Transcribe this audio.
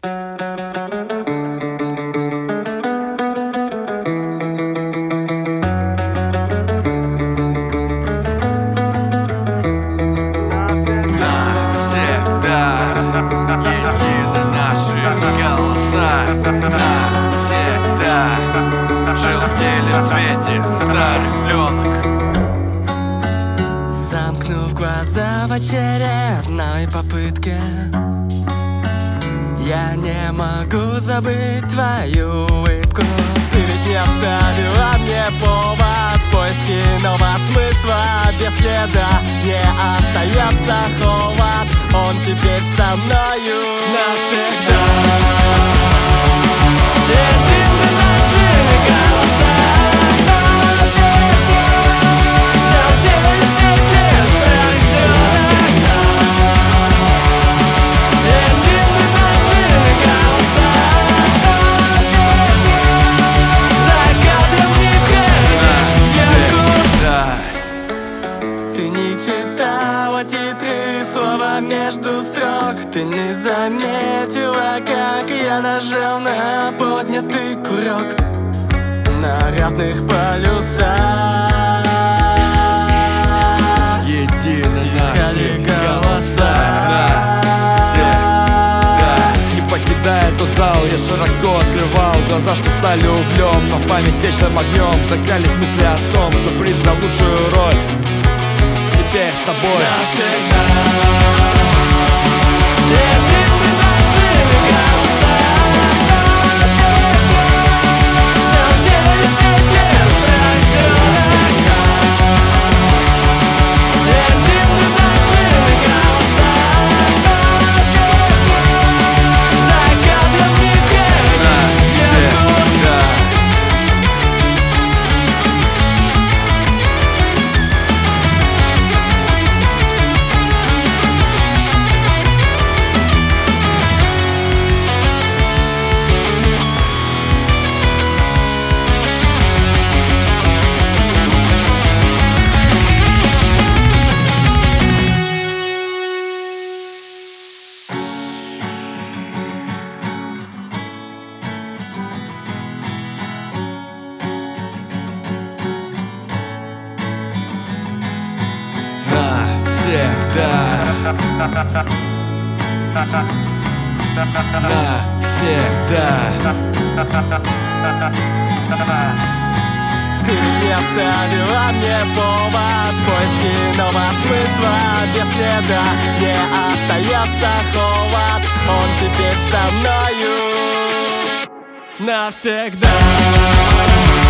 Едины наши голоса, навсегда желтели в цвете старых пленок. Замкнув глаза в очередной попытке, я не могу забыть твою улыбку. Ты ведь не оставила мне повод в поиске нового смысла. Без следа не остается холод, он теперь со мною навсегда. Едины наши голоса, желтели в цвете старых пленок. Едины наши голоса, за кадром не входишь в пьянку. Ты не читала титры, слова между строк. Ты не заметила, как я нажал на поднятый курок на разных полюсах. Едины наши голоса, навсегда. Не покидая тот зал, я широко открывал глаза, что стали углем, но в память вечным огнем закрались мысли о том, что приз за лучшую роль теперь с тобой навсегда. Едины наши голоса, желтели в цвете старых пленок. Едины наши голоса, за кадром не входишь в пьянку. Навсегда. Ты не оставила мне повод в поиске нового смысла. Без следа не остается холод, он теперь со мною навсегда.